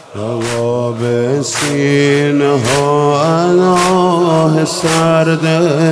جواب سینه ها آه سرده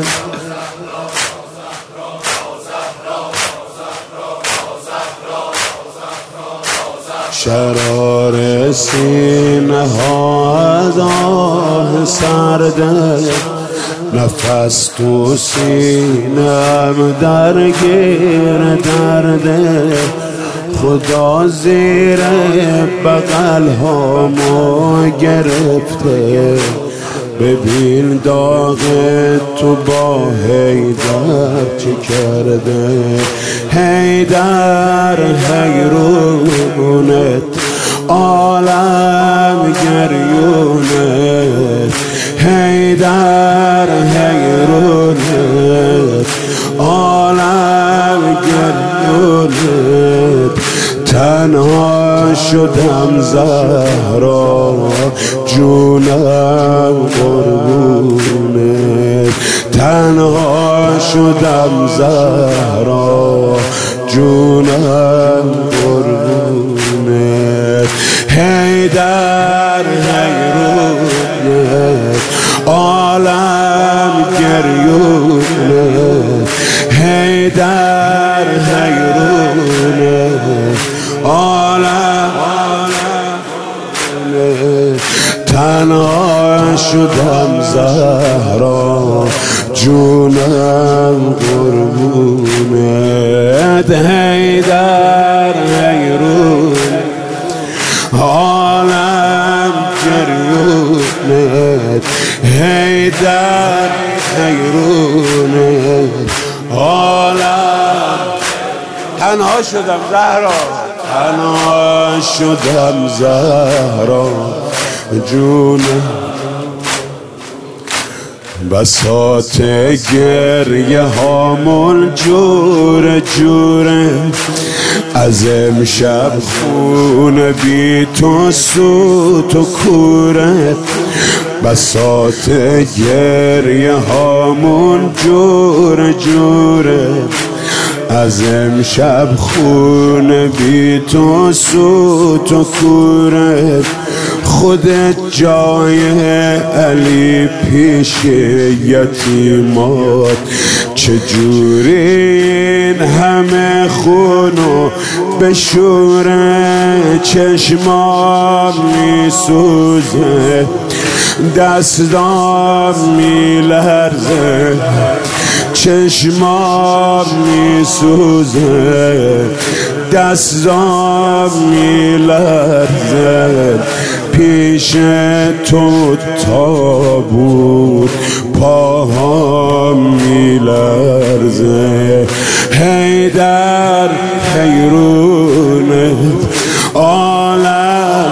شرار سینه ها آه سرده نفس تو سینم درگیر درده خدا زیر بغل هامو گرفته ببین داغ تو با حیدر چه کرده حیدر حیرونت عالم گریونت حیدر حیرونت عالم گریونت تنها شدم زهرا جونم قربونت تنها شدم زهرا جونم قربونت حیدر حیرونت عالم گریونت حیدر حیرونت عالم تنها شدم زهرا جونم قربونت حیدر حیرونت عالم گریونت حیدر حیرونت عالم تنها شدم زهرا تنها شدم زهرا جونم بساط گریه هامون جور جوره از امشب خون بی تو سوت و کوره بساط گریه هامون جور جوره از امشب خون بی تو سوت و کوره خودت جای علی پیش یتیمات چجوری این همه خونو بشوره چشمام میسوزه دستام میلرزه چشمام میسوزه دستام میلرزه پیش تو تابوت پاهام میلرزه حیدر حیرونت عالم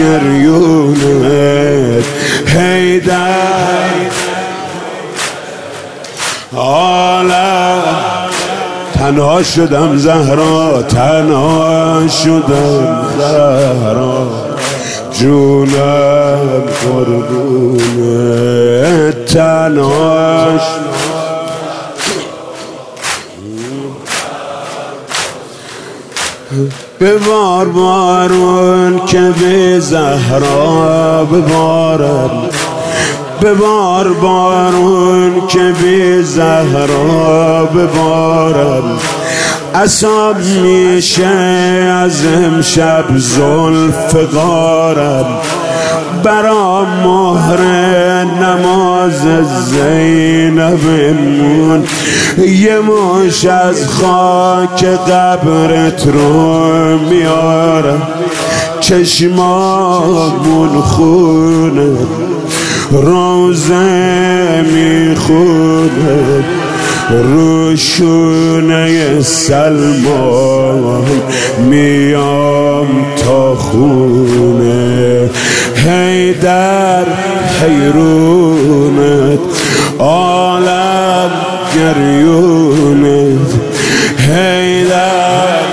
گریونت حیدر عالم تنها شدم زهرا تنها شدم زهرا جونم قربونت تنها ببار بارون که به زهرا ببارم ببار بارون که به زهرا ببارم عصام میشه از امشب زلف غارم برا مهر نماز زینبمون یه مش از خاک قبرت رو میارم چشمامون خونه روزه میخونه روشونه سلمان میام تا خونه حیدر حیرونت عالم گریونت حیدر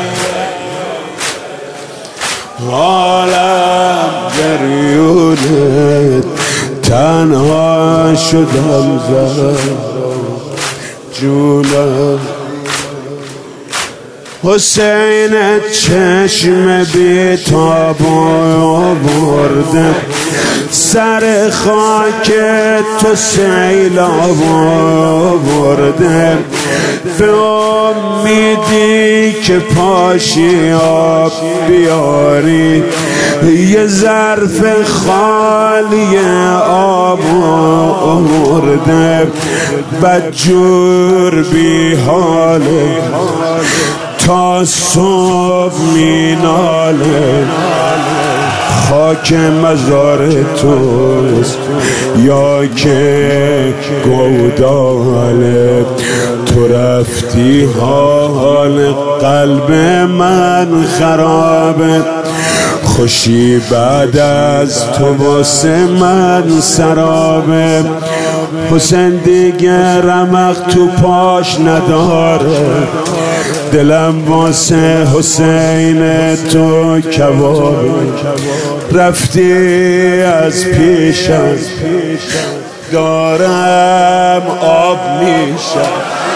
عالم گریونت تنها شدم زهرا جونم حسین چشم بیتاب آورده، سر خاک تو سیلاب آورده، به امیدی که پاشی آب بیاری، یه ظرف خالی آب آورده، بدجور بی حاله تا صبح میناله، خاک مزار توست یا که گوداله، تو رفتی حال قلب من خرابه، خوشی بعد از تو واسه من سرابه، حسین دیگه رمق تو پاش نداره، دلم واسه حسین تو کبابه، رفتی از پیشم دارم آب میشم.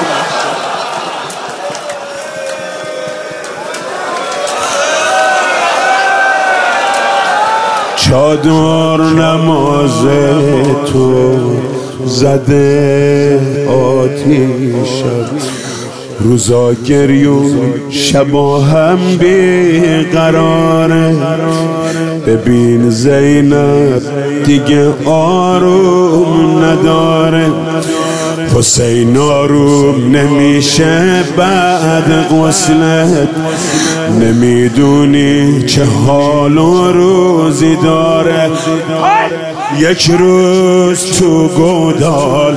چادر نماز تو زده آتیشم، روزا گریون شبا هم بیقراره، ببین زینب دیگه آروم نداره، حسین آروم نمیشه بعد غسلت، نمیدونی چه حال و روزی داره، یک روز تو گودال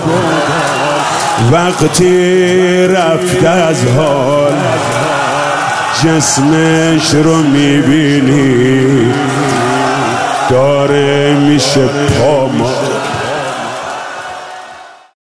وقتی رفت از حال، جسمش رو میبینی داره میشه پامال.